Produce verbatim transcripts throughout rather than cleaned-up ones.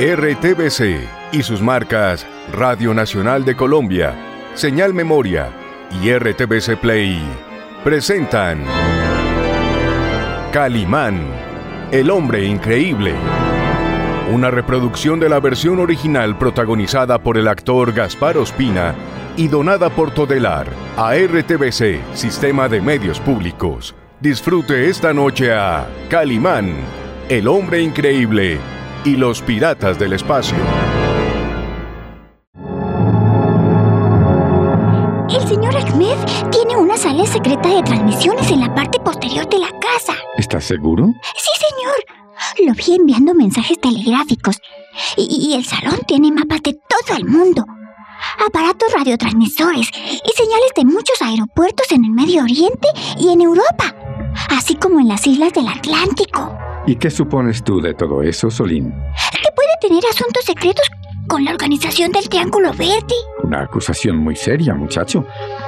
R T V C y sus marcas Radio Nacional de Colombia, Señal Memoria y R T V C Play presentan Calimán, el hombre increíble. Una reproducción de la versión original protagonizada por el actor Gaspar Ospina y donada por Todelar a R T V C, Sistema de Medios Públicos. Disfrute esta noche a Calimán, el hombre increíble y los piratas del espacio. El señor Ahmed tiene una sala secreta de transmisiones en la parte posterior de la casa. ¿Estás seguro? Sí, señor. Lo vi enviando mensajes telegráficos. Y, y el salón tiene mapas de todo el mundo, aparatos radiotransmisores y señales de muchos aeropuertos en el Medio Oriente y en Europa, así como en las islas del Atlántico. ¿Y qué supones tú de todo eso, Solín? Que puede tener asuntos secretos con la organización del Triángulo Verde. Una acusación muy seria, muchacho.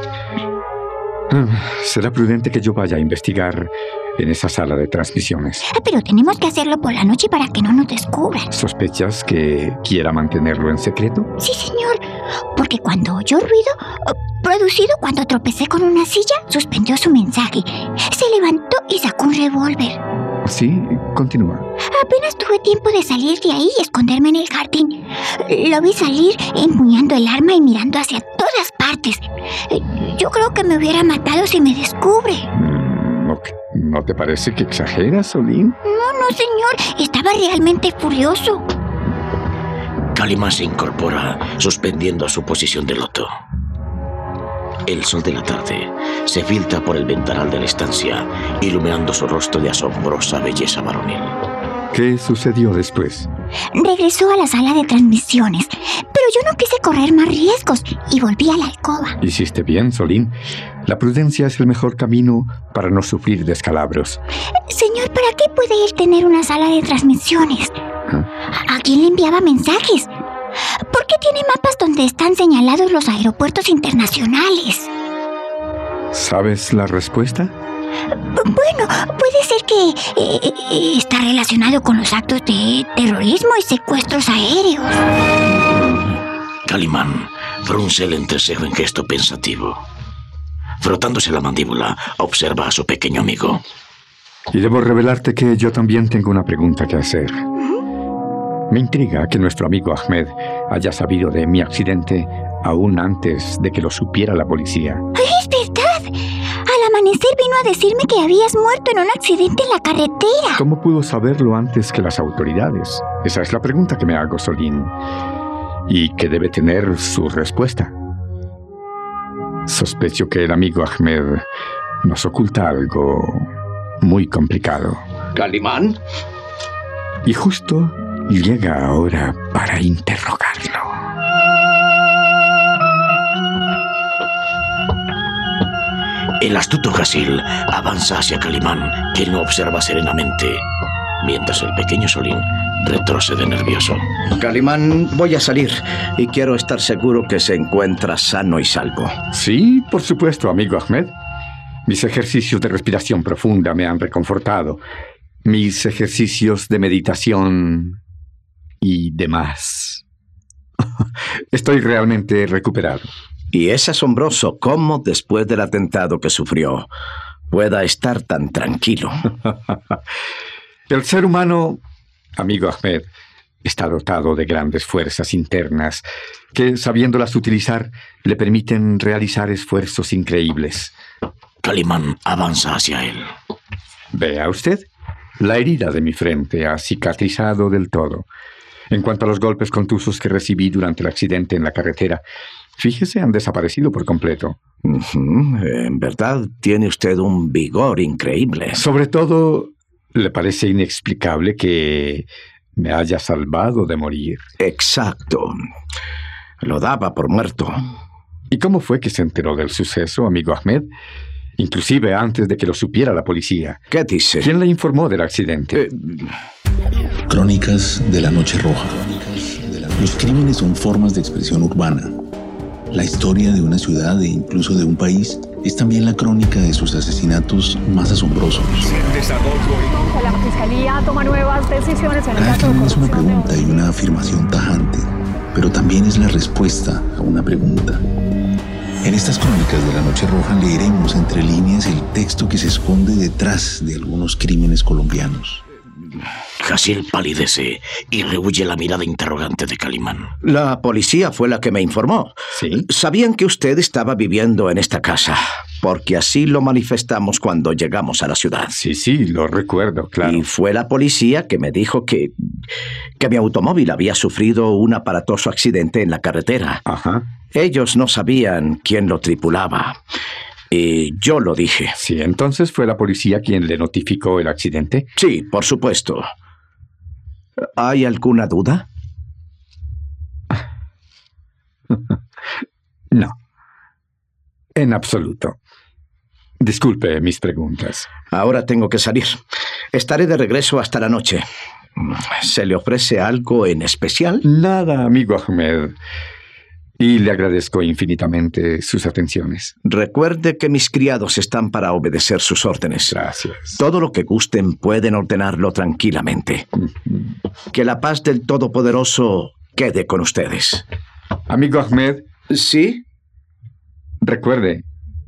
Será prudente que yo vaya a investigar en esa sala de transmisiones. Pero tenemos que hacerlo por la noche para que no nos descubran. ¿Sospechas que quiera mantenerlo en secreto? Sí, señor. Porque cuando oyó ruido, producido cuando tropecé con una silla, suspendió su mensaje. Se levantó y sacó un revólver. Sí, continúa. Apenas tuve tiempo de salir de ahí y esconderme en el jardín. Lo vi salir empuñando el arma y mirando hacia todas partes. Yo creo que me hubiera matado si me descubre. ¿No, ¿no te parece que exageras, Solín? No, no, señor. Estaba realmente furioso. Calimán se incorpora, suspendiendo su posición de loto. El sol de la tarde se filtra por el ventanal de la estancia, iluminando su rostro de asombrosa belleza varonil. ¿Qué sucedió después? Regresó a la sala de transmisiones, pero yo no quise correr más riesgos y volví a la alcoba. Hiciste bien, Solín. La prudencia es el mejor camino para no sufrir descalabros. Señor, ¿para qué puede él tener una sala de transmisiones? ¿Ah? ¿A quién le enviaba mensajes? ¿Por qué tiene mapas donde están señalados los aeropuertos internacionales? ¿Sabes la respuesta? Bueno, puede ser que eh, está relacionado con los actos de terrorismo y secuestros aéreos. Calimán frunce el entrecejo en gesto pensativo. Frotándose la mandíbula, observa a su pequeño amigo. Y debo revelarte que yo también tengo una pregunta que hacer. Me intriga que nuestro amigo Ahmed haya sabido de mi accidente aún antes de que lo supiera la policía. ¡Es verdad! Al amanecer vino a decirme que habías muerto en un accidente en la carretera. ¿Cómo pudo saberlo antes que las autoridades? Esa es la pregunta que me hago, Solín, y que debe tener su respuesta. Sospecho que el amigo Ahmed nos oculta algo muy complicado. ¿Calimán? Y justo llega ahora para interrogarlo. El astuto Gasil avanza hacia Calimán, quien lo observa serenamente, mientras el pequeño Solín retrocede nervioso. Calimán, voy a salir y quiero estar seguro que se encuentra sano y salvo. Sí, por supuesto, amigo Ahmed. Mis ejercicios de respiración profunda me han reconfortado. Mis ejercicios de meditación y demás. Estoy realmente recuperado. Y es asombroso cómo, después del atentado que sufrió, pueda estar tan tranquilo. El ser humano, amigo Ahmed, está dotado de grandes fuerzas internas que, sabiéndolas utilizar, le permiten realizar esfuerzos increíbles. Calimán avanza hacia él. Vea usted, la herida de mi frente ha cicatrizado del todo. En cuanto a los golpes contusos que recibí durante el accidente en la carretera, fíjese, han desaparecido por completo. Uh-huh. En verdad, tiene usted un vigor increíble. Sobre todo, ¿le parece inexplicable que me haya salvado de morir? Exacto. Lo daba por muerto. ¿Y cómo fue que se enteró del suceso, amigo Ahmed? Inclusive antes de que lo supiera la policía. ¿Qué dice? ¿Quién le informó del accidente? Eh... Crónicas de la Noche Roja. Los crímenes son formas de expresión urbana. La historia de una ciudad e incluso de un país es también la crónica de sus asesinatos más asombrosos. La Fiscalía toma nuevas decisiones en el Cada caso de crimen es una corrupción pregunta y una afirmación tajante, pero también es la respuesta a una pregunta. En estas crónicas de la Noche Roja leeremos entre líneas el texto que se esconde detrás de algunos crímenes colombianos. Jaciel palidece y rehuye la mirada interrogante de Calimán. La policía fue la que me informó. ¿Sí? Sabían que usted estaba viviendo en esta casa, porque así lo manifestamos cuando llegamos a la ciudad. Sí, sí, lo recuerdo, claro. Y fue la policía que me dijo que, que mi automóvil había sufrido un aparatoso accidente en la carretera. Ajá. Ellos no sabían quién lo tripulaba. Y yo lo dije. Sí, entonces fue la policía quien le notificó el accidente. Sí, por supuesto. ¿Hay alguna duda? No. En absoluto. Disculpe mis preguntas. Ahora tengo que salir. Estaré de regreso hasta la noche. ¿Se le ofrece algo en especial? Nada, amigo Ahmed. Y le agradezco infinitamente sus atenciones. Recuerde que mis criados están para obedecer sus órdenes. Gracias. Todo lo que gusten pueden ordenarlo tranquilamente. Que la paz del Todopoderoso quede con ustedes. Amigo Ahmed. ¿Sí? Recuerde,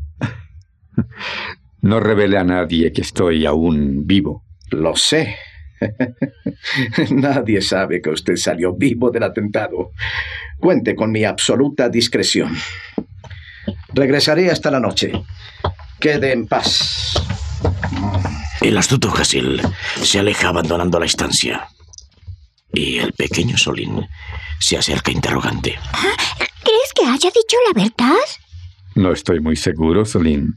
no revele a nadie que estoy aún vivo. Lo sé. Nadie sabe que usted salió vivo del atentado. Cuente con mi absoluta discreción. Regresaré hasta la noche. Quede en paz. El astuto Jaciel se aleja abandonando la estancia. Y el pequeño Solín se acerca interrogante. ¿Crees que haya dicho la verdad? No estoy muy seguro, Solín.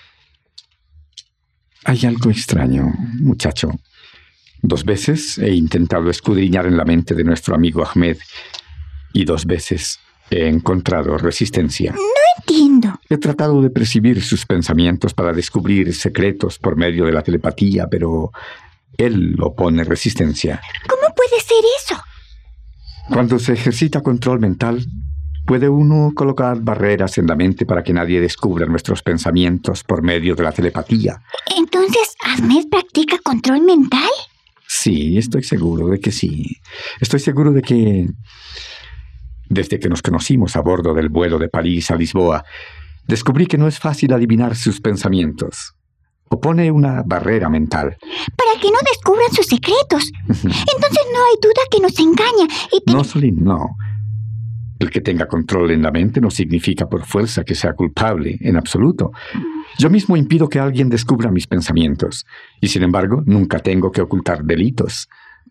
Hay algo extraño, muchacho. Dos veces he intentado escudriñar en la mente de nuestro amigo Ahmed y dos veces he encontrado resistencia. No entiendo. He tratado de percibir sus pensamientos para descubrir secretos por medio de la telepatía, pero él opone resistencia. ¿Cómo puede ser eso? Cuando se ejercita control mental, puede uno colocar barreras en la mente para que nadie descubra nuestros pensamientos por medio de la telepatía. ¿Entonces Ahmed practica control mental? Sí, estoy seguro de que sí. Estoy seguro de que, desde que nos conocimos a bordo del vuelo de París a Lisboa, descubrí que no es fácil adivinar sus pensamientos. Opone una barrera mental. Para que no descubran sus secretos. Entonces no hay duda que nos engaña y... Te... No, Solín, no. El que tenga control en la mente no significa por fuerza que sea culpable, en absoluto. Yo mismo impido que alguien descubra mis pensamientos, y sin embargo, nunca tengo que ocultar delitos.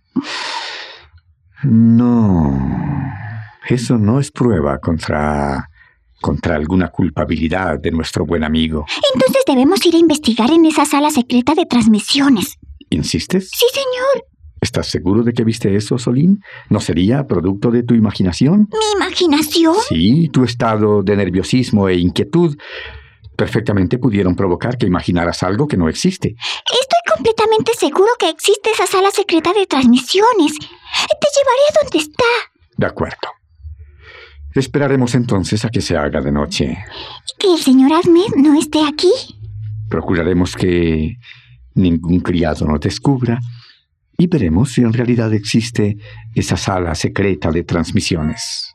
No, eso no es prueba contra... contra alguna culpabilidad de nuestro buen amigo. Entonces debemos ir a investigar en esa sala secreta de transmisiones. ¿Insistes? Sí, señor. ¿Estás seguro de que viste eso, Solín? ¿No sería producto de tu imaginación? ¿Mi imaginación? Sí, tu estado de nerviosismo e inquietud perfectamente pudieron provocar que imaginaras algo que no existe. Estoy completamente seguro que existe esa sala secreta de transmisiones. Te llevaré a donde está. De acuerdo. Esperaremos entonces a que se haga de noche. ¿Que el señor Ahmed no esté aquí? Procuraremos que ningún criado nos descubra y veremos si en realidad existe esa sala secreta de transmisiones.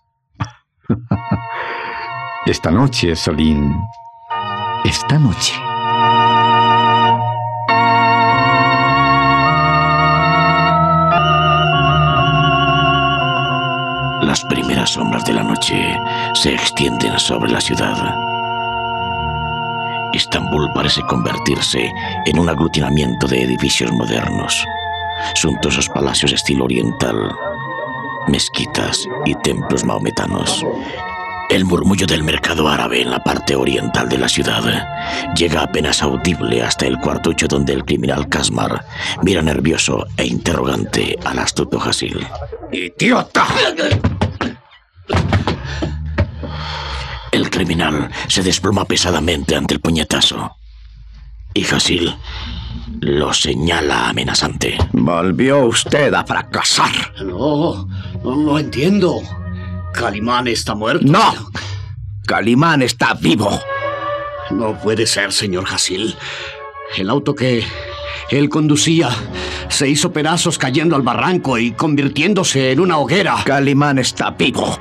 Esta noche, Solín. Esta noche. Las primeras sombras de la noche se extienden sobre la ciudad. Estambul parece convertirse en un aglutinamiento de edificios modernos, suntuosos palacios de estilo oriental, mezquitas y templos mahometanos. El murmullo del mercado árabe en la parte oriental de la ciudad llega apenas audible hasta el cuartucho donde el criminal Kasmar mira nervioso e interrogante al astuto Jaciel. ¡Idiota! El criminal se desploma pesadamente ante el puñetazo y Jaciel lo señala amenazante. Volvió usted a fracasar. No, no, no entiendo. Calimán está muerto. ¡No! Calimán está vivo. No puede ser, señor Hasil. El auto que él conducía se hizo pedazos cayendo al barranco y convirtiéndose en una hoguera. Calimán está vivo.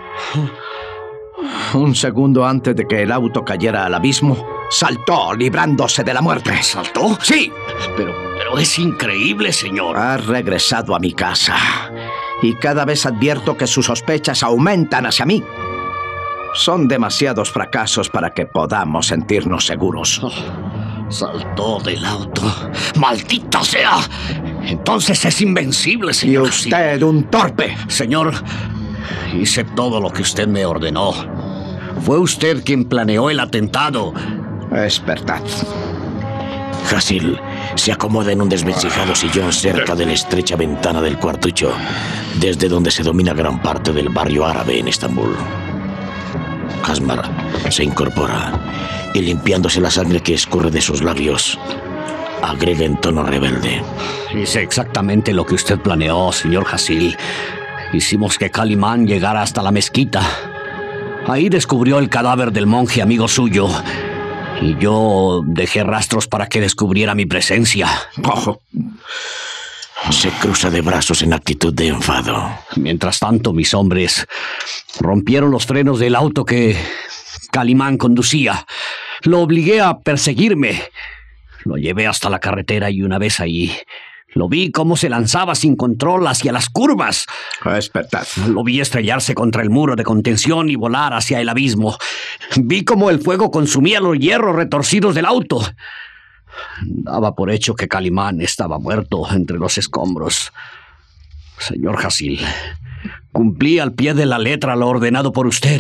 Un segundo antes de que el auto cayera al abismo, saltó librándose de la muerte. ¿Saltó? Sí. Pero, pero es increíble, señor. Ha regresado a mi casa y cada vez advierto que sus sospechas aumentan hacia mí. Son demasiados fracasos para que podamos sentirnos seguros. Oh, saltó del auto. ¡Maldita sea! Entonces es invencible, señor. Y usted, un torpe. Señor, hice todo lo que usted me ordenó. Fue usted quien planeó el atentado. Es verdad. Hasil se acomoda en un desvencijado sillón cerca de la estrecha ventana del cuartucho, desde donde se domina gran parte del barrio árabe en Estambul. Kasmar se incorpora y, limpiándose la sangre que escurre de sus labios, agrega en tono rebelde: Hice exactamente lo que usted planeó, señor Hasil. Hicimos que Calimán llegara hasta la mezquita. Ahí descubrió el cadáver del monje amigo suyo. Y yo dejé rastros para que descubriera mi presencia. Oh. Se cruza de brazos en actitud de enfado. Mientras tanto, mis hombres rompieron los frenos del auto que Calimán conducía. Lo obligué a perseguirme. Lo llevé hasta la carretera y una vez ahí, lo vi cómo se lanzaba sin control hacia las curvas. Es verdad. Lo vi estrellarse contra el muro de contención y volar hacia el abismo. Vi cómo el fuego consumía los hierros retorcidos del auto. Daba por hecho que Calimán estaba muerto entre los escombros. Señor Hasil, cumplí al pie de la letra lo ordenado por usted.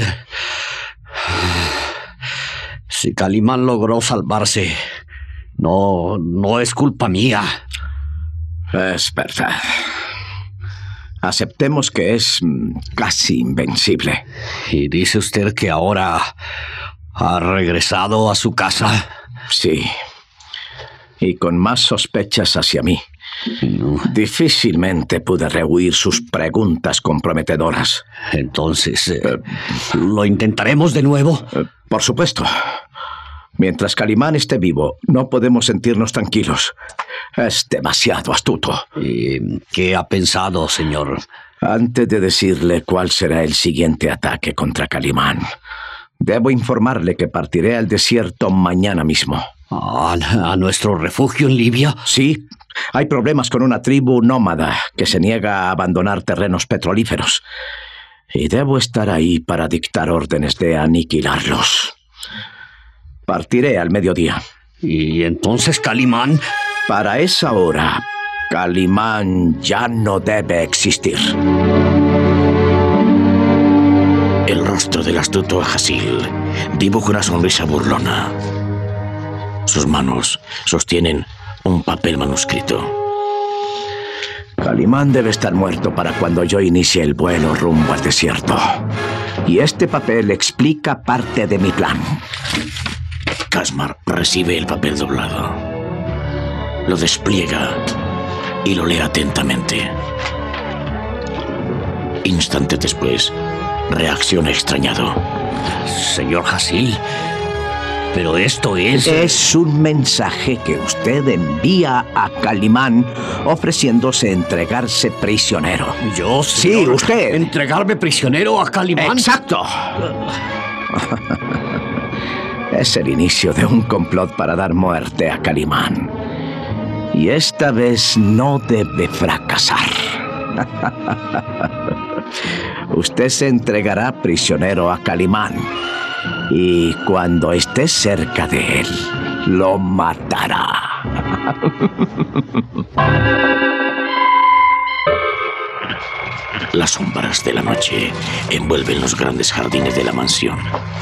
Si Calimán logró salvarse, no, no es culpa mía. Es verdad. Aceptemos que es casi invencible. ¿Y dice usted que ahora ha regresado a su casa? Sí. Y con más sospechas hacia mí. No. Difícilmente pude rehuir sus preguntas comprometedoras. Entonces, eh, eh, ¿lo intentaremos de nuevo? Eh, por supuesto. Mientras Calimán esté vivo, no podemos sentirnos tranquilos. Es demasiado astuto. ¿Y qué ha pensado, señor? Antes de decirle cuál será el siguiente ataque contra Calimán, debo informarle que partiré al desierto mañana mismo. ¿A, a nuestro refugio en Libia? Sí. Hay problemas con una tribu nómada que se niega a abandonar terrenos petrolíferos. Y debo estar ahí para dictar órdenes de aniquilarlos. Partiré al mediodía. ¿Y entonces Calimán? Para esa hora, Calimán ya no debe existir. El rostro del astuto Hasil dibuja una sonrisa burlona. Sus manos sostienen un papel manuscrito. Calimán debe estar muerto para cuando yo inicie el vuelo rumbo al desierto. Y este papel explica parte de mi plan. Kasmar recibe el papel doblado. Lo despliega y lo lee atentamente. Instantes después, reacciona extrañado. Señor Hasil, pero esto es... Es un mensaje que usted envía a Calimán ofreciéndose entregarse prisionero. ¿Yo, señor? Sí, usted. ¿Entregarme prisionero a Calimán? ¡Exacto! Es el inicio de un complot para dar muerte a Calimán. Y esta vez no debe fracasar. Usted se entregará prisionero a Calimán. Y cuando esté cerca de él, lo matará. Las sombras de la noche envuelven los grandes jardines de la mansión.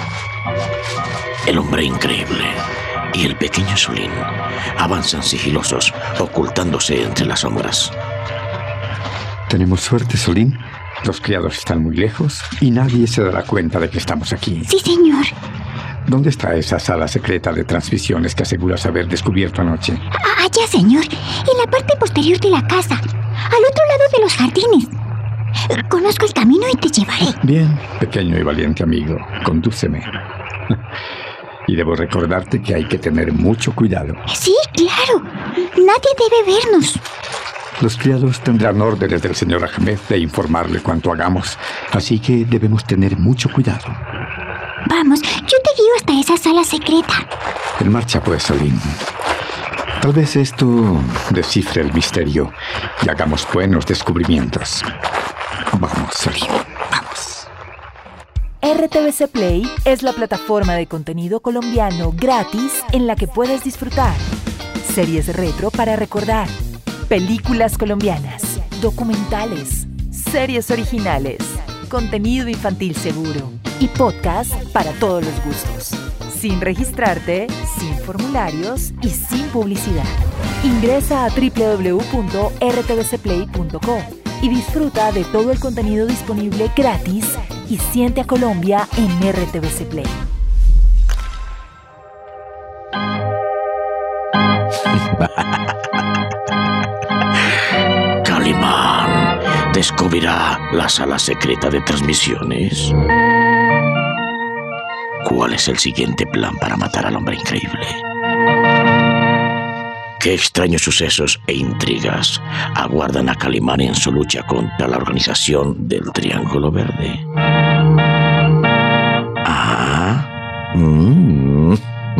El hombre increíble y el pequeño Solín avanzan sigilosos, ocultándose entre las sombras. ¿Tenemos suerte, Solín? Los criados están muy lejos y nadie se dará cuenta de que estamos aquí. Sí, señor. ¿Dónde está esa sala secreta de transmisiones que aseguras haber descubierto anoche? Allá, señor. En la parte posterior de la casa. Al otro lado de los jardines. Conozco el camino y te llevaré. Bien, pequeño y valiente amigo. Condúceme. Y debo recordarte que hay que tener mucho cuidado. Sí, claro. Nadie debe vernos. Los criados tendrán órdenes del señor Ahmed de informarle cuanto hagamos, así que debemos tener mucho cuidado. Vamos, yo te guío hasta esa sala secreta. En marcha, pues, Salim. Tal vez esto descifre el misterio y hagamos buenos descubrimientos. Vamos, Salim, vamos. R T V C Play es la plataforma de contenido colombiano gratis en la que puedes disfrutar series retro para recordar, películas colombianas, documentales, series originales, contenido infantil seguro y podcast para todos los gustos. Sin registrarte, sin formularios y sin publicidad. Ingresa a doble u doble u doble u punto r t v c play punto com y disfruta de todo el contenido disponible gratis y siente a Colombia en R T V C Play. Calimán descubrirá la sala secreta de transmisiones. ¿Cuál es el siguiente plan para matar al hombre increíble? ¿Qué extraños sucesos e intrigas aguardan a Calimán en su lucha contra la organización del Triángulo Verde? Ah. Mm.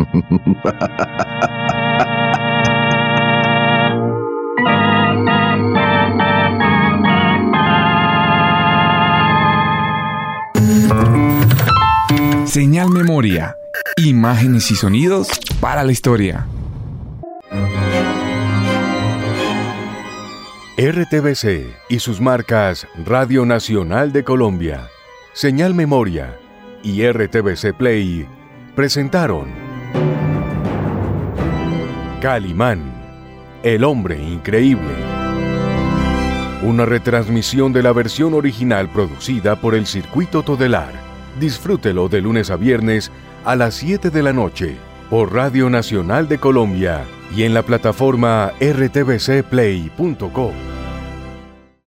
Señal Memoria. Imágenes y sonidos para la historia. R T V C y sus marcas Radio Nacional de Colombia, Señal Memoria y R T V C Play presentaron Calimán, el hombre increíble. Una retransmisión de la versión original producida por el Circuito Todelar. Disfrútelo de lunes a viernes a las siete de la noche por Radio Nacional de Colombia y en la plataforma r t v c play punto com.